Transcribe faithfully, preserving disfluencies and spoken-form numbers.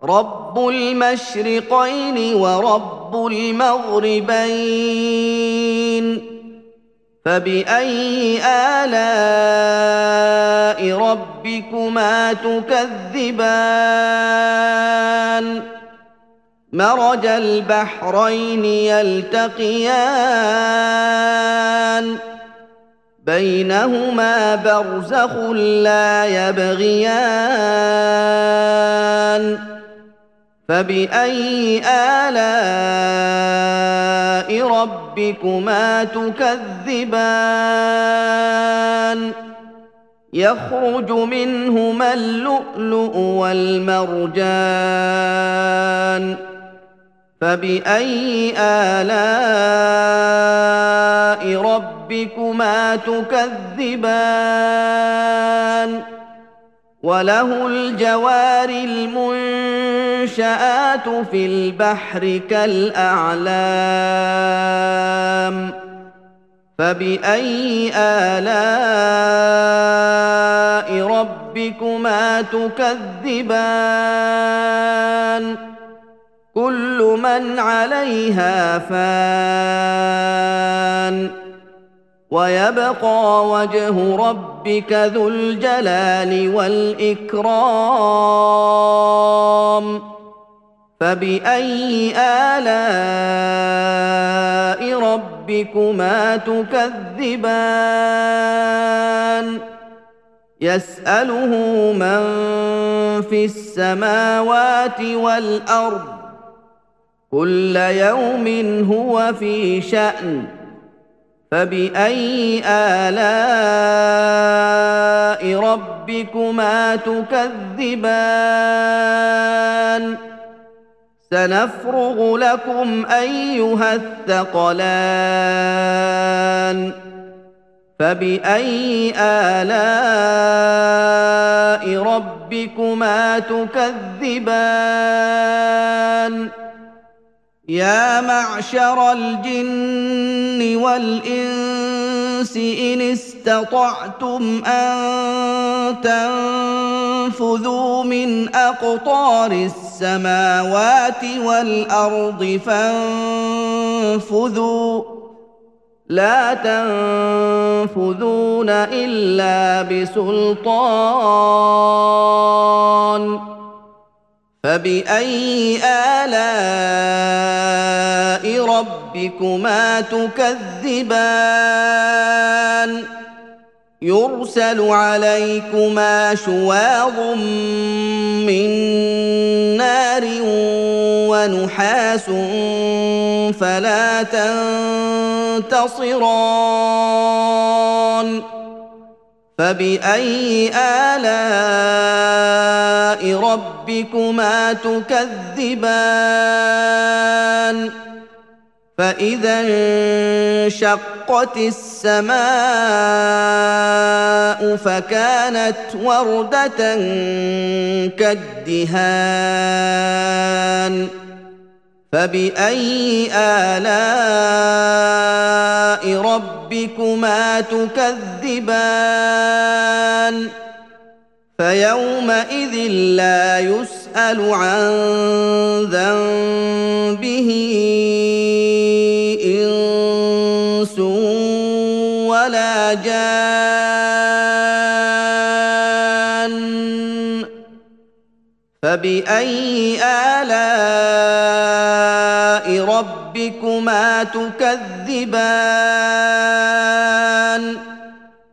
رب المشرقين ورب المغربين فبأي آلاء ربكما تكذبان مرج البحرين يلتقيان بينهما برزخ لا يبغيان فبأي آلاء ربكما تكذبان يخرج منهما اللؤلؤ والمرجان فبأي آلاء ربكما تكذبان وله الجوار المنشآت في البحر كالأعلام فبأي آلاء ربكما تكذبان كل من عليها فان ويبقى وجه ربك ذو الجلال والإكرام فبأي آلاء ربكما تكذبان يسأله من في السماوات والأرض كل يوم هو في شأن فبأي آلاء ربكما تكذبان سنفرغ لكم أيها الثقلان فبأي آلاء ربكما تكذبان يا معشر الجن والإنس إن استطعتم أن تنفذوا من أقطار السماوات والأرض فانفذوا لا تنفذون إلا بسلطان فبأي آلاء ربكما تكذبان يرسل عليكما شواظ من نار ونحاس فلا تنتصران فبأي آلاء ربكما تكذبان فإذا انشقت السماء فكانت وردة كالدهان فبأي آلاء ربكما تكذبان فيومئذ لا يسأل عن ذنبه إنس ولا جان فبأي آلاء ربكما تكذبان